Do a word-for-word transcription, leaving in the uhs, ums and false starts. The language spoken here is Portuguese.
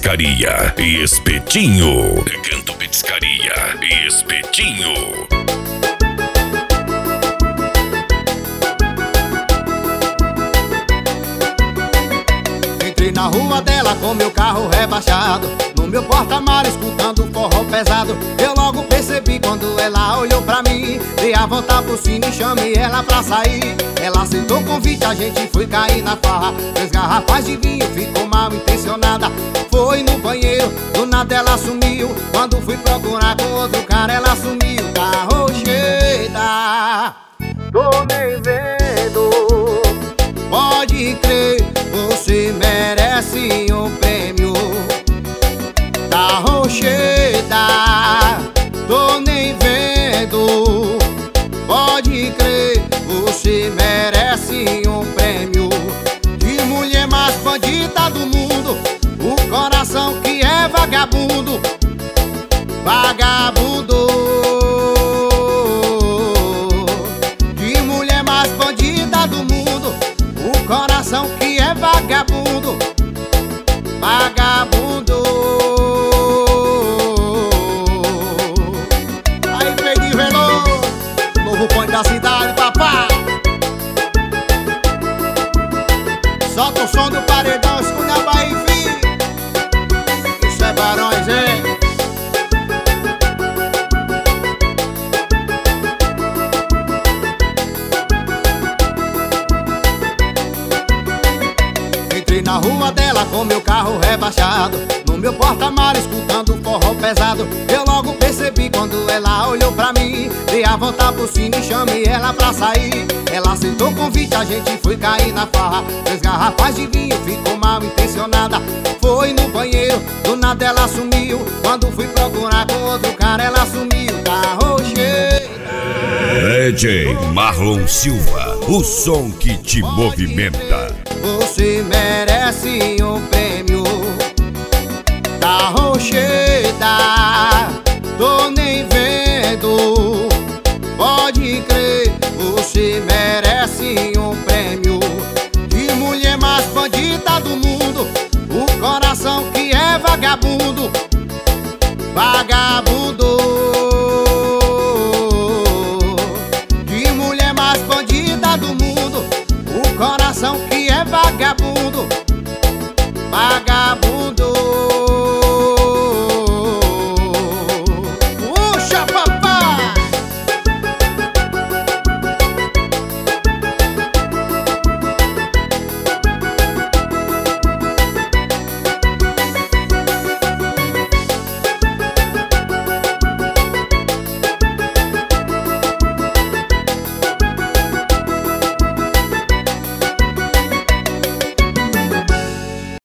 Petiscaria e Espetinho. Recanto Petiscaria e Espetinho. Entrei na rua dela com meu carro rebaixado, no meu porta-malas escutando forró pesado. Eu logo percebi quando ela olhou pra mim, dei a volta por cima e chamei ela pra sair. Ela aceitou o convite, a gente foi cair na farra. Três garrafas de vinho, ficou mal intencionada. Foi no banheiro, do nada ela sumiu. Quando fui procurar com outro cara, ela sumiu. Tá rocheda, tô nem vendo. Pode crer, você merece um prêmio. Tá rocheda, tô nem vendo. Pode crer, você merece um prêmio. De mulher mais bandida do mundo, o coração que é vagabundo. Vagabundo. De mulher mais bandida do mundo, o coração que é vagabundo. Vagabundo. Aí, Pedrinho Veloso, novo ponto da cidade, papá. Solta o som do paredão, escuta a Bahia, filho. Isso é Barões, hein? Entrei na rua dela com meu carro rebaixado, no meu porta-malas escutando forró pesado. Eu logo percebi quando ela olhou pra mim, dei a volta por cima e chamei ela pra sair. Ela aceitou o convite, a gente foi cair na farra. Três garrafas de vinho, ficou mal intencionada. Foi no banheiro, do nada ela sumiu. Quando fui procurar com outro cara, ela sumiu. Tá rocheda. D J Marlon Silva, o som que te movimenta. Você merece um prêmio. Tá rocheda, tô nem vendo. Pode crer, você merece um prêmio. De mulher mais bandida do mundo, o coração que é vagabundo.